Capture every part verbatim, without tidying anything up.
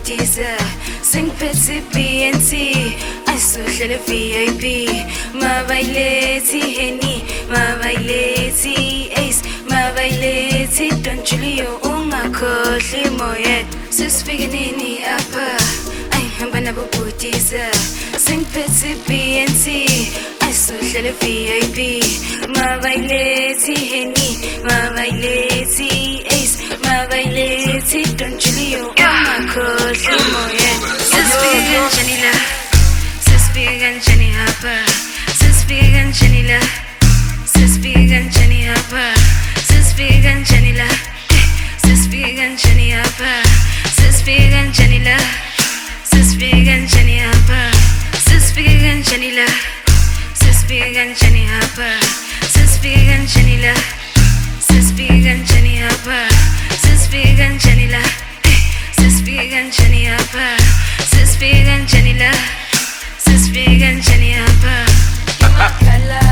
butisa singiphethe B N T ayisuhlele V I P mabaylethi Henny mabaylethi Ace mabaylethi Don Julio ungakhohli moya sisifike nini apha ayihamba nabo butisa singiphethe B N T ayisuhlele V I P mabaylethi Henny mabaylethi Ace mabaylethi Don Julio ungakhohli moya sisifike kanjani la sisifike kanjani hapa sisifike kanjani la sisifike kanjani hapa sisifike kanjani la sisifike kanjani hapa sisifike kanjani la sisifike kanjani hapa sisifike kanjani la sisifike kanjani hapa sisifike kanjani la sisifike kanjani hapa sisifike kanjani la sisifike kanjani hapa sisifike kanjani la sisifike kanjani hapa kala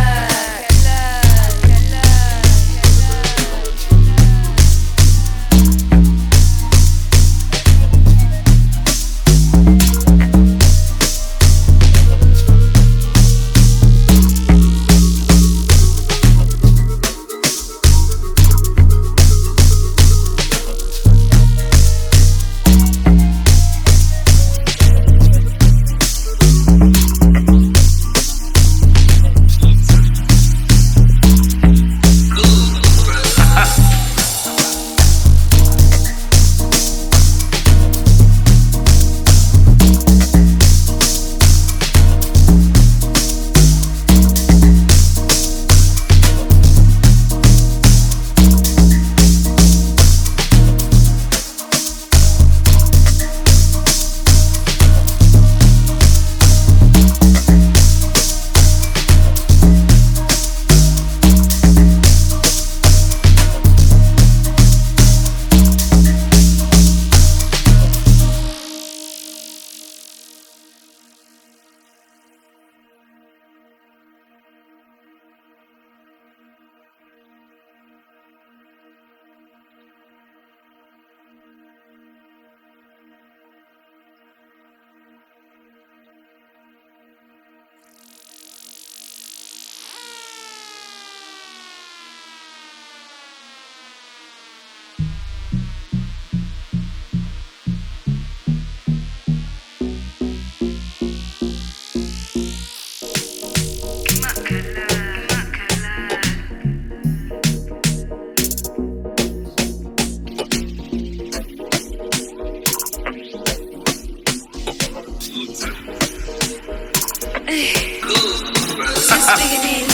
Hey, cool.